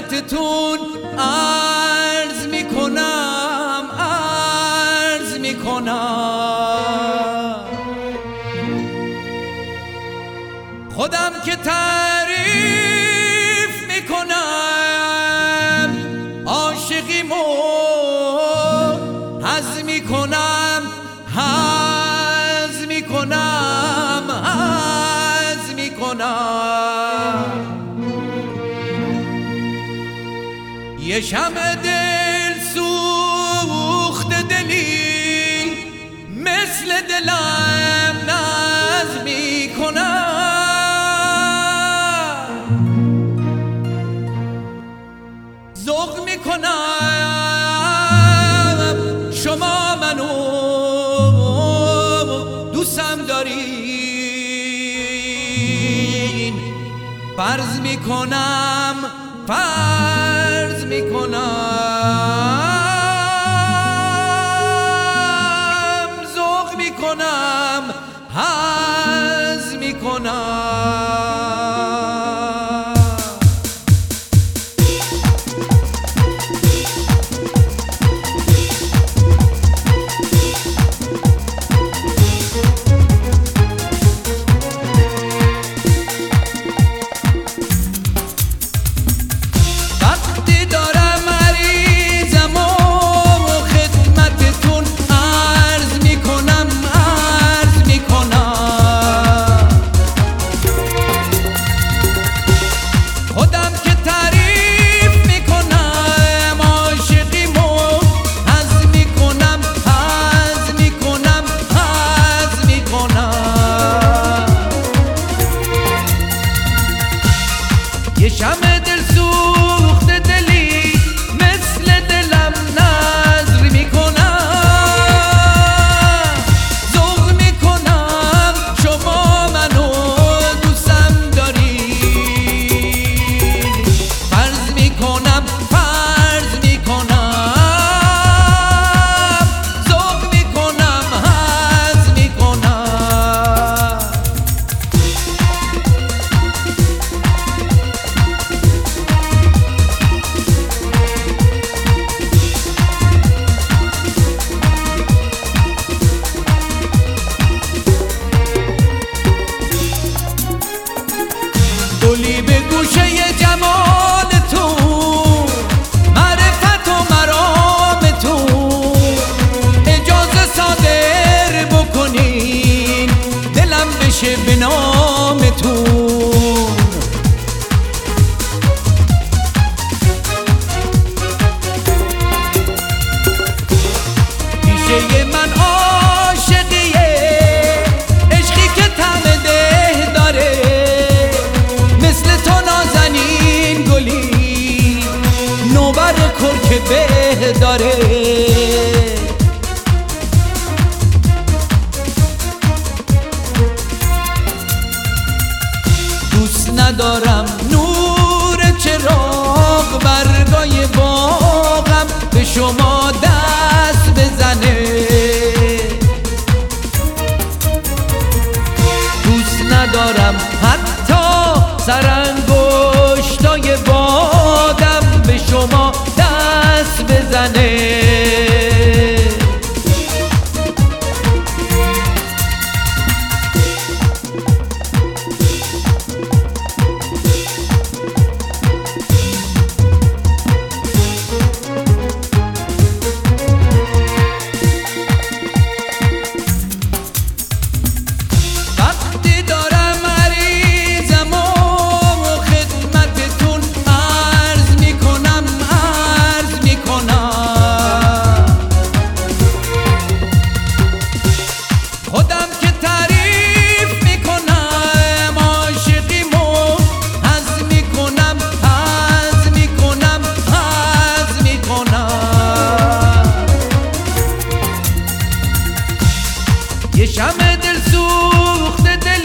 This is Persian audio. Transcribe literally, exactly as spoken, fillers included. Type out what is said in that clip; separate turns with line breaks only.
خدمتتون عرض میکنم عرض میکنم خودم که تعریف میکنم عاشقیمو حظ میکنم حظ میکنم حظ میکنم یه شمع دل سوخت دلی مثل دلم ناز میکنم ذوق میکنم شما منو دوستم دارین فرض میکنم فرض میکنم ذوق میکنم حظ میکنم یه شمع دل سوخت دلی مثل دلم نظر میکنم ذوق میکنم شما منو دوستم دارین فرض میکنم فرض میکنم ذوق میکنم حظ میکنم گلی به گوشه جمالتون معرفت و مرامتون اجازه صادر بکنین دلم بشه به نامتون پیشه من عاشقیه عشقی که طعم ده داره مثل تو نازنین گلی نوبر کرک به داره دوست ندارم نور چراغ برگای باغم به شما دست بزنه دوست ندارم حتی سرانگشتای بادم به شما دست بزنه یه شمع دل سوخت دل